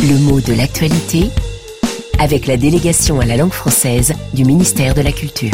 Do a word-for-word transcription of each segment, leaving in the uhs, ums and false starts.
Le mot de l'actualité avec la délégation à la langue française du ministère de la Culture.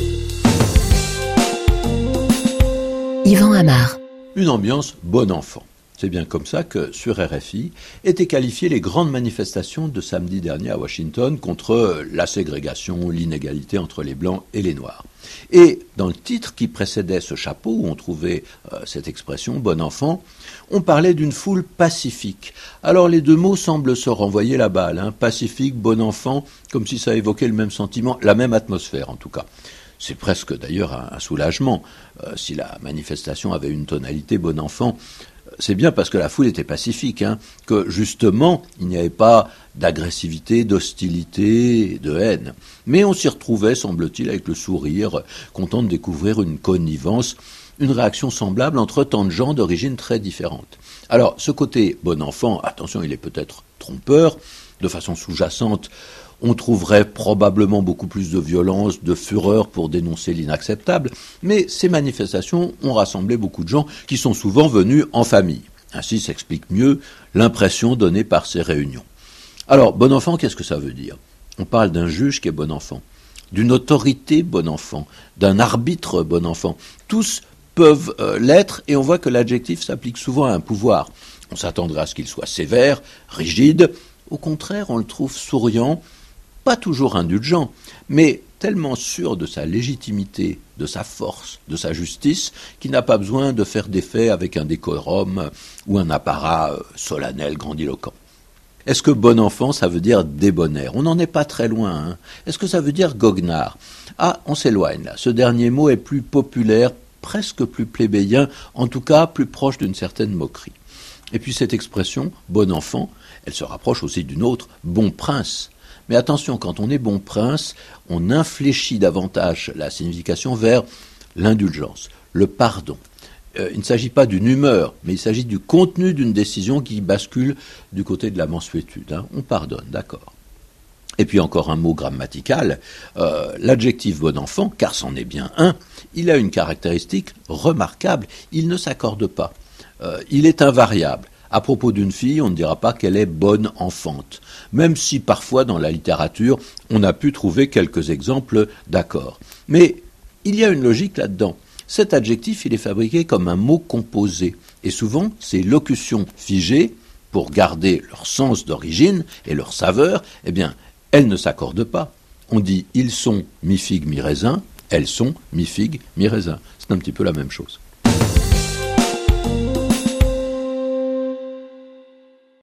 Yvan Amar. Une ambiance bon enfant. C'est bien comme ça que, sur R F I, étaient qualifiées les grandes manifestations de samedi dernier à Washington contre la ségrégation, l'inégalité entre les Blancs et les Noirs. Et dans le titre qui précédait ce chapeau, où on trouvait euh, cette expression « bon enfant », on parlait d'une foule pacifique. Alors les deux mots semblent se renvoyer la balle, hein, pacifique, bon enfant, comme si ça évoquait le même sentiment, la même atmosphère en tout cas. C'est presque d'ailleurs un, un soulagement. Euh, si la manifestation avait une tonalité bon enfant, c'est bien parce que la foule était pacifique, hein, que justement, il n'y avait pas d'agressivité, d'hostilité, de haine. Mais on s'y retrouvait, semble-t-il, avec le sourire, content de découvrir une connivence, une réaction semblable entre tant de gens d'origine très différentes. Alors, ce côté bon enfant, attention, il est peut-être trompeur, de façon sous-jacente, on trouverait probablement beaucoup plus de violence, de fureur pour dénoncer l'inacceptable, mais ces manifestations ont rassemblé beaucoup de gens qui sont souvent venus en famille. Ainsi s'explique mieux l'impression donnée par ces réunions. Alors, bon enfant, qu'est-ce que ça veut dire ? On parle d'un juge qui est bon enfant, d'une autorité bon enfant, d'un arbitre bon enfant. Tous peuvent euh, l'être et on voit que l'adjectif s'applique souvent à un pouvoir. On s'attendrait à ce qu'il soit sévère, rigide. Au contraire, on le trouve souriant, pas toujours indulgent, mais tellement sûr de sa légitimité, de sa force, de sa justice, qu'il n'a pas besoin de faire des faits avec un décorum ou un apparat solennel, grandiloquent. Est-ce que bon enfant, ça veut dire débonnaire ? On n'en est pas très loin. Hein. Est-ce que ça veut dire goguenard ? Ah, on s'éloigne là. Ce dernier mot est plus populaire, presque plus plébéien, en tout cas plus proche d'une certaine moquerie. Et puis cette expression, bon enfant, elle se rapproche aussi d'une autre, bon prince. Mais attention, quand on est bon prince, on infléchit davantage la signification vers l'indulgence, le pardon. Euh, il ne s'agit pas d'une humeur, mais il s'agit du contenu d'une décision qui bascule du côté de la mansuétude. Hein. On pardonne, d'accord. Et puis encore un mot grammatical, euh, l'adjectif bon enfant, car c'en est bien un, il a une caractéristique remarquable, il ne s'accorde pas, euh, il est invariable. À propos d'une fille, on ne dira pas qu'elle est bonne enfante, même si parfois dans la littérature, on a pu trouver quelques exemples d'accords. Mais il y a une logique là-dedans. Cet adjectif, il est fabriqué comme un mot composé, et souvent, ces locutions figées, pour garder leur sens d'origine et leur saveur, eh bien, elles ne s'accordent pas. On dit « ils sont mi-figue, mi-raisin », elles sont mi-figue, mi-raisin. C'est un petit peu la même chose.